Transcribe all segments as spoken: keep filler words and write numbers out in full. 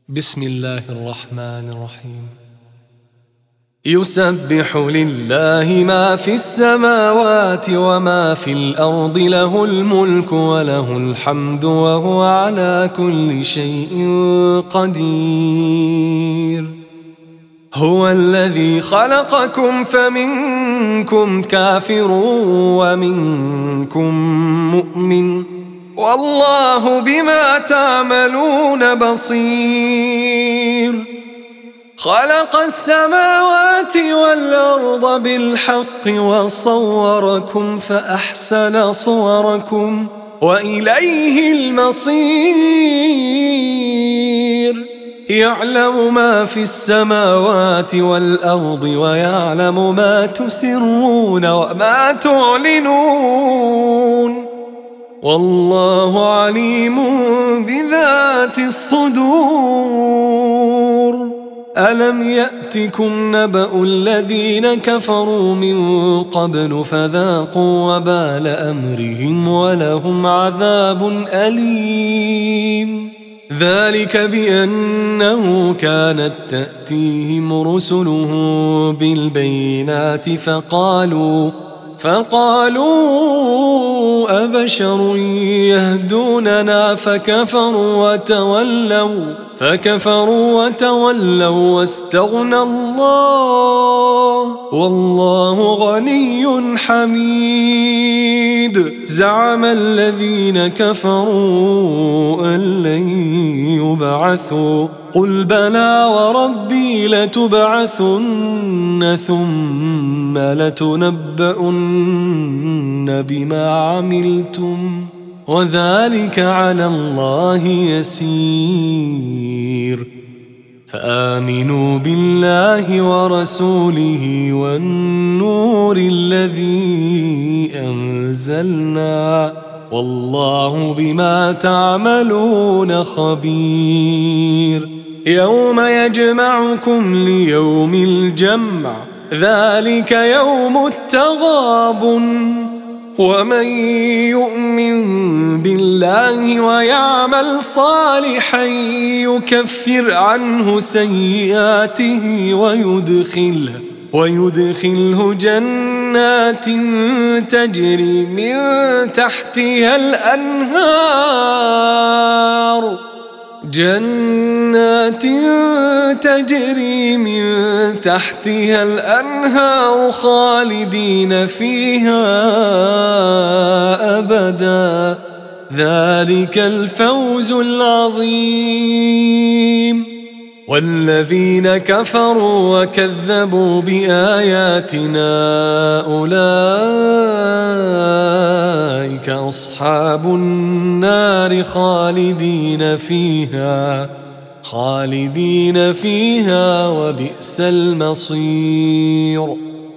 بسم الله الرحمن الرحيم. يسبح لله ما في السماوات وما في الأرض، له الملك وله الحمد وهو على كل شيء قدير. هو الذي خلقكم فمنكم كافر ومنكم مؤمن، والله بما تعملون بصير. خلق السماوات والأرض بالحق وصوركم فأحسن صوركم وإليه المصير. يعلم ما في السماوات والأرض ويعلم ما تسرون وما تعلنون، والله عليم بذات الصدور. ألم يأتكم نبأ الذين كفروا من قبل فذاقوا وبال أمرهم ولهم عذاب أليم. ذلك بأنه كانت تأتيهم رسلهم بالبينات فقالوا فقالوا أبشر يهدوننا فكفروا وتولوا فكفروا وتولوا واستغنى الله، والله غني حميد. زعم الذين كفروا أن لن يبعثوا، قل بلى وربي لتبعثن ثم لتنبؤن بما عملتم وذلك على الله يسير. فآمنوا بالله ورسوله والنور الذي أنزلنا، والله بما تعملون خبير. يوم يجمعكم ليوم الجمع، ذلك يوم التغابن. ومن يؤمن بالله ويعمل صالحا يكفر عنه سيئاته ويدخله ويدخله جنات تجري من تحتها الأنهار جنات تجري من تحتها الأنهار خالدين فيها أبدا، ذلك الفوز العظيم. والذين كفروا وكذبوا بآياتنا أولئك أصحاب النار خالدين فيها خالدين فيها وبئس المصير.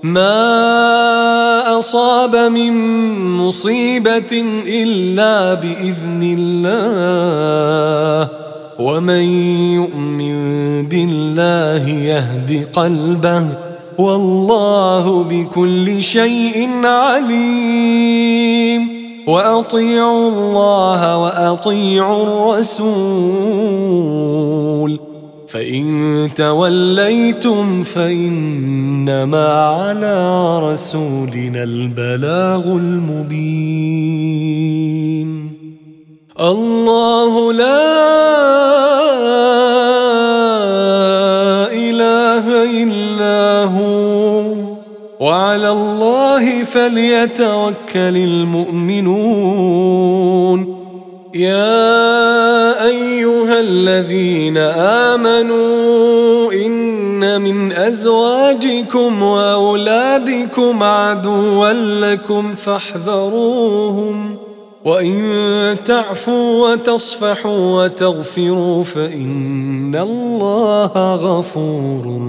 ما أصاب من مصيبة إلا بإذن الله، ومن يؤمن بالله يهد قلبه، والله بكل شيء عليم. وأطيعوا الله وأطيعوا الرسول، فإن توليتم فإنما على رسولنا البلاغ المبين. الله لا إله إلا هو، وعلى الله فليتوكل المؤمنون. يا أيها الذين آمنوا إن من أزواجكم وأولادكم عدوا لكم فاحذروهم، وإن تعفوا وتصفحوا وتغفروا فإن الله غفور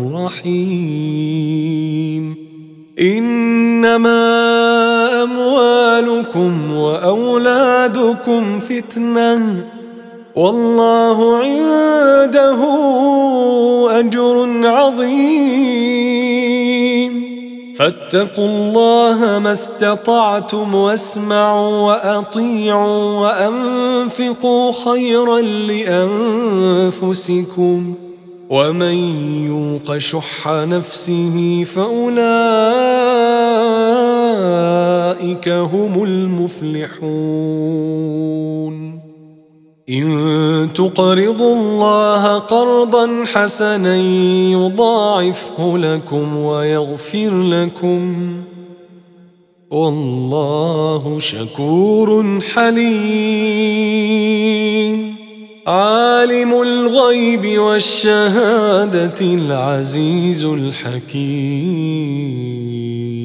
رحيم. إنما أموالكم وأولادكم فتنة، والله عنده أجر عظيم. فاتقوا الله ما استطعتم واسمعوا وأطيعوا وأنفقوا خيرا لأنفسكم ومن يوق شح نفسه فأولئك هم المفلحون إن تقرضوا الله قرضا حسنا يضاعفه لكم ويغفر لكم والله شكور حليم عالم الغيب والشهادة العزيز الحكيم.